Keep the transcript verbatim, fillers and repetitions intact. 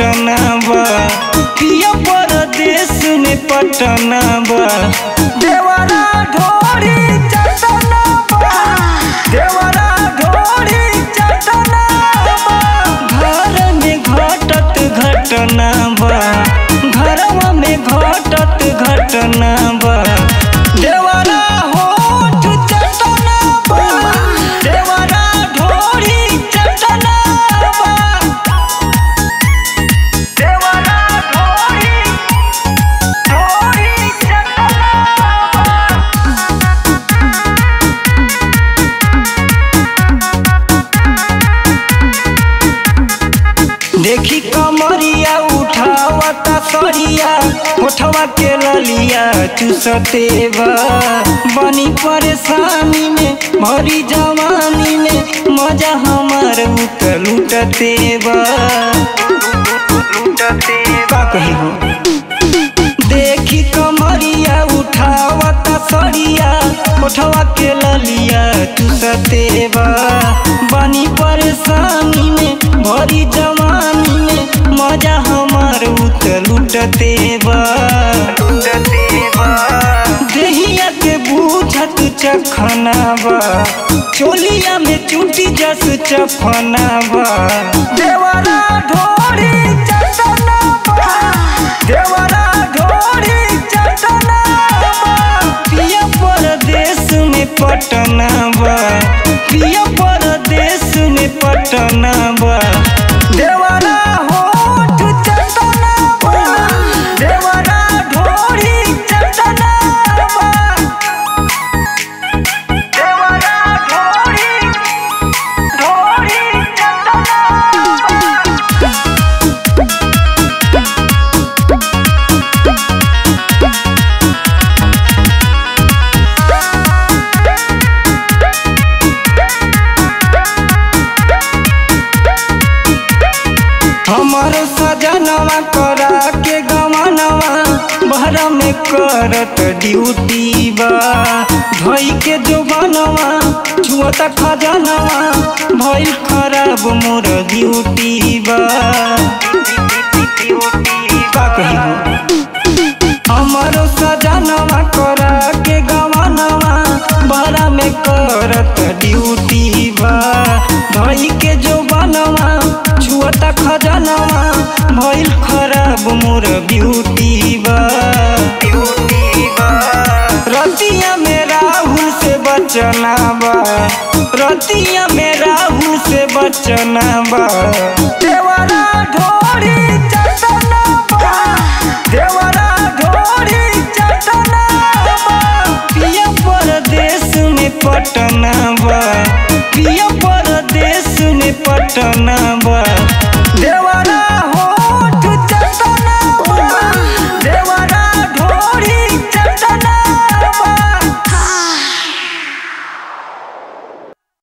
पटना बा, पिया परदेश में पटना बा। देवरा ढोरी चटना बा, देवरा ढोरी चटना बा। घर में घटत घटना बा, घरवा में घटत घटना बा। देवरा होठ चटना बा, देवरा ढोरी चटना बा। देवरा ढोरी ढोरी चटना बा। देखी कमरिया उठावता सरिया, उठवा के ललिया चुसते बा। बनी परेशानी में भरी जवानी में, मजा हमार उत लुटते बा। का कही हो देखी कमरिया उठावता सरिया, उठवा के ललिया चुसते बा। बनी परेशानी में भरी जवानी में, मजा हमार उत लुटते बा। देहिया के बूझत चखना बा, चोलिया में चूटी जस चफना बा। देवरा ढोरी चटना बा, देवरा ढोरी चटना बा। पिया परदेश में पटना बा, पिया परदेश में पटना बा। देवरा होठ चटना बा, देवरा ढोरी चटना बा। देवरा ढोरी ढोरी चटना बा। हमारो सजनवा करा के गमनवा, बहरा में करत ड्यूटी बा। धोई के जो बनवा छुअता खजनवा, भइल खराब मोर ड्यूटी बा। का कही हो हमारो सजनवा करा के गमनवा, बहरा में करत ड्यूटी बा। धोई के जो बनवा छुअता खजनवा, भइल खराब मोर ब्यूटी बा। रतिया में राहुल से बचना बा, रतिया में राहुल से बचना बा। देवरा ढोरी चटना बा, देवरा ढोरी चटना बा। पिया परदेश में पटना बा, पिया